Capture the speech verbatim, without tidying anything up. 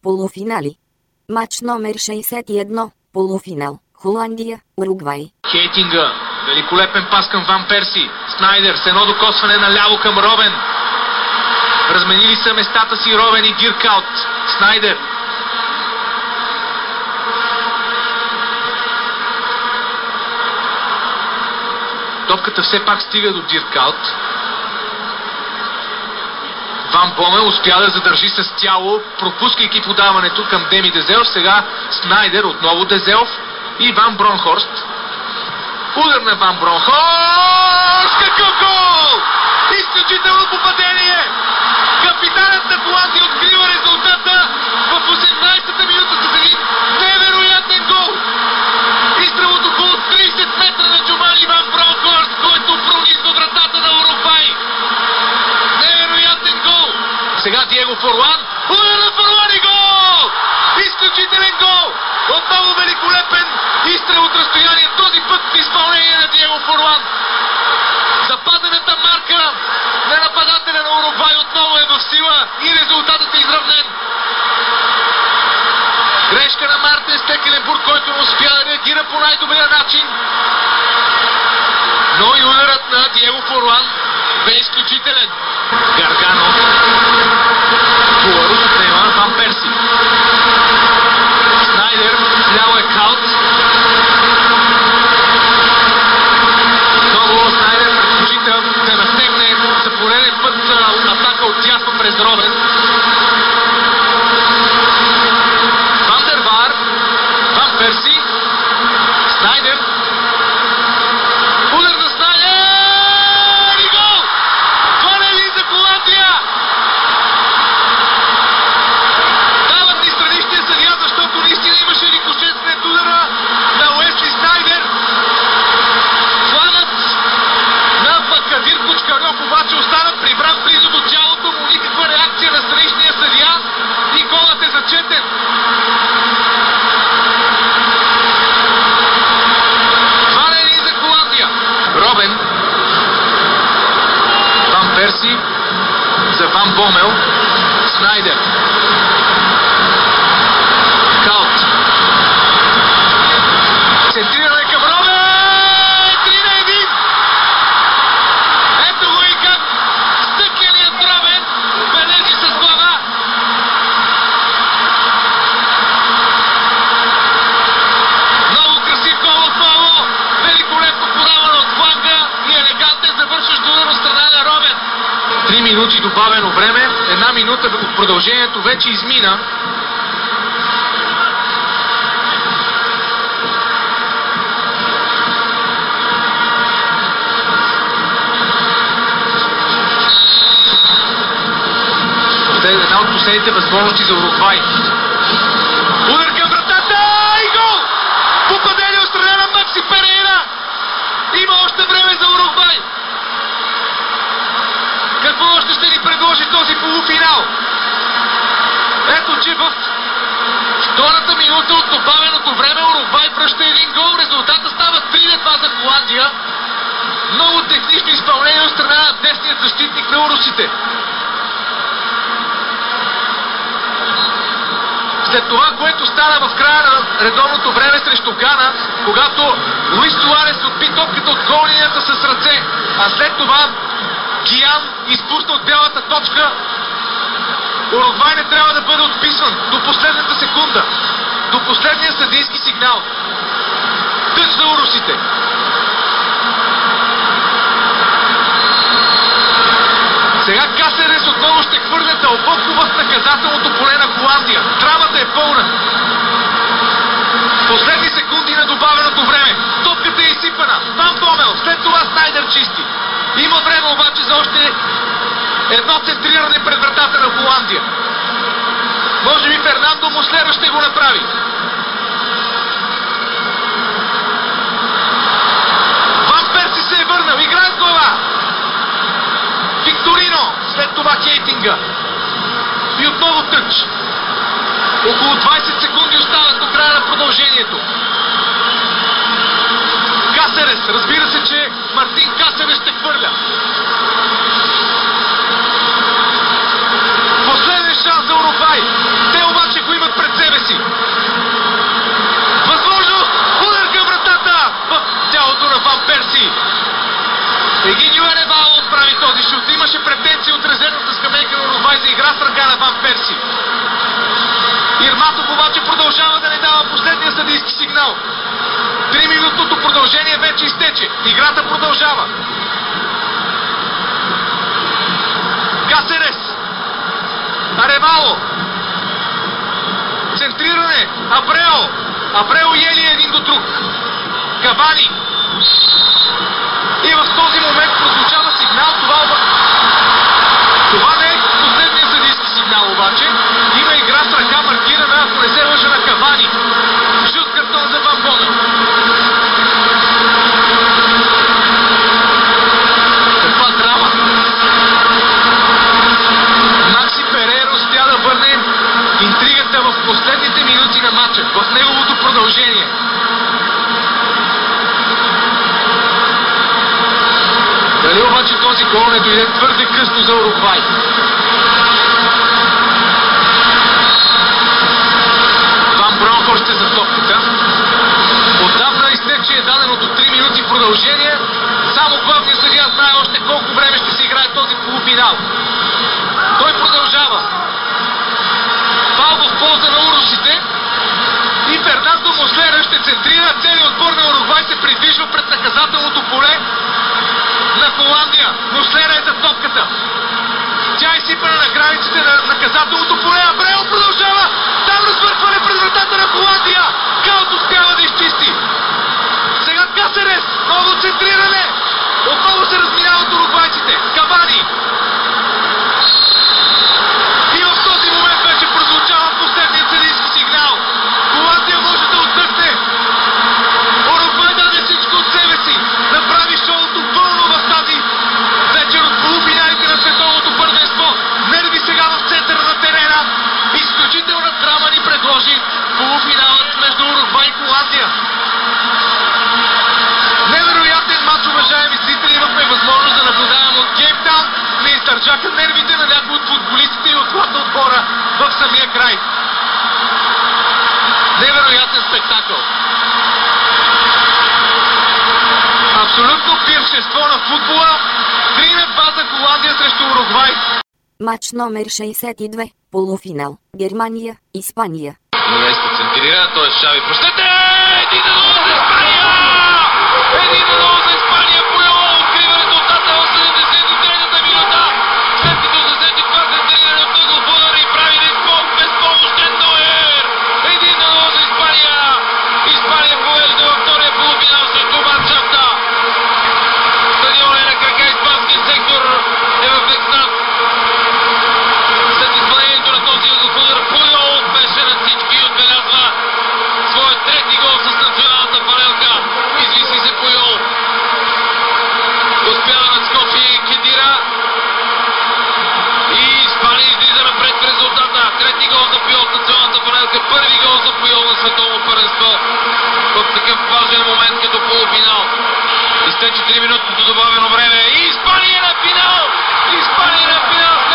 Полуфинали. Матч номер шейсет и едно. Полуфинал. Холандия, Уругвай. Хейтинга. Великолепен пас към Ван Перси. Снайдер с едно докосване наляво към Робен. Разменили са местата си Робен и Диркаут. Снайдер. Топката все пак стига до Диркаут. Ван Бомел успя да задържи с тяло, пропускайки подаването към Деми Дезелф. Сега Снайдер, отново Дезелф и Ван Бронхорст. Удар на Ван Бронхорст! Какъв гол! Изключително попадение! Капитанът на Холандия открива резултата в осемнадесета минута с един невероятен гол! Изстрел от около тридесет метра на Джовани Ван Бронхорст, който пронизва вратата на Уругвай. Невероятен гол! Сега Диего Форлан. Удар на Форлан и гол! Изключителен гол! Отново великолепен изстрел от разстояние, този път в изпълнение на Диего Форлан. Запазената марка на нападателя на Уругвай отново е в сила и резултатът е изравнен. Грешка на Мартин Стекеленбург, който не успя да реагира по най-добрия начин. Но и ударът на Диего Форлан бе изключителен. Гаргано. Пуарус отнема Ван Перси. Снайдер. Ляво е Каут. Много Снайдер предпочита да настегне за пореден път атака от тясно през Робен. Ван дер Вар. Ван Перси. Снайдер. Удар на Снайдер и гол! два на един за Холандия! Дават ни страничния съдия, защото наистина имаше рикошет след удара на Уесли Снайдер. Флагът на Бакадир Кучкаров обаче остана прибран близо до тялото му, никаква реакция на страничния съдия и голът е зачетен. два на един за Холандия. Робен. Ван Перси за Ван Бомел. Снайдер. Каут. Центриране към Робен! три на един! Ето го и как стъкленият Робен бележи с глава. Много красив гол отново. Великолепно подаване от фланга и елегантен завършващ удар от страна на Робен. Три минути добавено време. Една минута от продължението вече измина. Една от последните възможности за Уругвай. Удар към вратата и гол! Попадение от страна на Макси Перейра. Има още време за Уругвай. Какво още ще ни предложи този полуфинал? Ето, че в втората минута от добавеното време Уругвай връща един гол. Резултата става три на два за Холандия. Много технично изпълнение от страна на десният защитник на урусите. След това, което стана в края на редовното време срещу Гана, когато Луис Суарес отби топката от голнинията с ръце, а след това Гиян изпусна от бялата точка, Уругвай не трябва да бъде отписван до последната секунда, до последния съдийски сигнал. Тъч за урусите. Сега Касерес отново ще хвърля дълбоко в наказателното поле на Холандия. Драмата е пълна. Последни секунди на добавеното време. Топката е изсипана. Ван Бомел. След това Снайдер чисти. Има време обаче за още едно центриране пред вратата на Холандия. Може би Фернандо Муслера ще го направи. Ван Перси се е върнал. Играе с глава. Викторино, след това Хейтинга. И отново тъч. Около двадесет секунди остават до края на продължението. Касерес, разбира се, че Мартин Касерес ще хвърля. Последен шанс за Уругвай. Те обаче го имат Берматов обаче продължава да не дава последния съдийски сигнал. Триминутното продължение вече изтече. Играта продължава. Касерес. Аревало. Центриране. Абрео. Абрео и Ели един до друг. Кавани. И в този момент прозвучава сигнал. Това, това не е последния съдийски сигнал обаче. Има игра с ръка маркирана, ако не се лъжа, на Кавани. Жълт картон за Ван Бомел. Каква драма! Макси Перейра успя да върне интригата в последните минути на матча, в неговото продължение. Дали обаче този гол не дойде твърде късно за Уругвай? Ван Бронхорст е за топката. Отдавна изтече е даденото три минути продължение. Само главният съдия знае още колко време ще се играе този полуфинал. Той продължава. Фал в полза на урусите. И Фернандо Муслера ще центрира. Целият отбор на Уругвай се придвижва пред наказателното поле на Холандия. Муслера е за топката. Тя е сипана на границите на наказателното поле. Абрео продължава. Там развърхване пред вратата на Холандия. Каут успява да изчисти. Сега Касерес. Ново центриране. Отново се разминават уругвайците. Кавани. И в този момент вече прозвучава последният съдийски сигнал. Холандия може да отдъхне. Уругвай даде всичко от себе си. Направи шоуто пълно в тази вечер от полуфиналите на световното първенство. Нерви сега в центъра на терена. Изключителна драма ни предложи полуфиналът между Уругвай и Холандия. Невероятен матч, уважаеми зрители, имахме възможност да наблюдаем от Кейптаун. Не издържаха нервите на някои от футболистите и от двата отбора в самия край. Невероятен спектакъл. Абсолютно пиршество на футбола. три на два за Холандия срещу Уругвай. Матч номер шейсет и две. Полуфинал. Германия, Испания. Новеста центрира, т.е. Шави. Простете! Един на нула за Испания! Един на нула за Испания! Пуйол открива резултата в седемдесет и третата минута. След като засети това центриране от ъгъл Будър и прави респон безпомощен Нойер. Един на нула за Испания! Испания повежда във втория полуфинал срещу Мансchaфта. Стадионът е на крака, испанския сектор е в екстаз. След изпълнението на този ъгъл Пуйол беше на всички и отбелязва своят трети гол с националната фанелка. Извиси се Пуйол. Успя да надскочи Кедира. И Испания излиза напред в резултата. Трети гол за Пуйол с националната фанелка. Първи гол за Пуйол на световно първенство в такъв важен момент като полуфинал. Изтече три минутното добавено време. И Испания на финал! Испания на финал!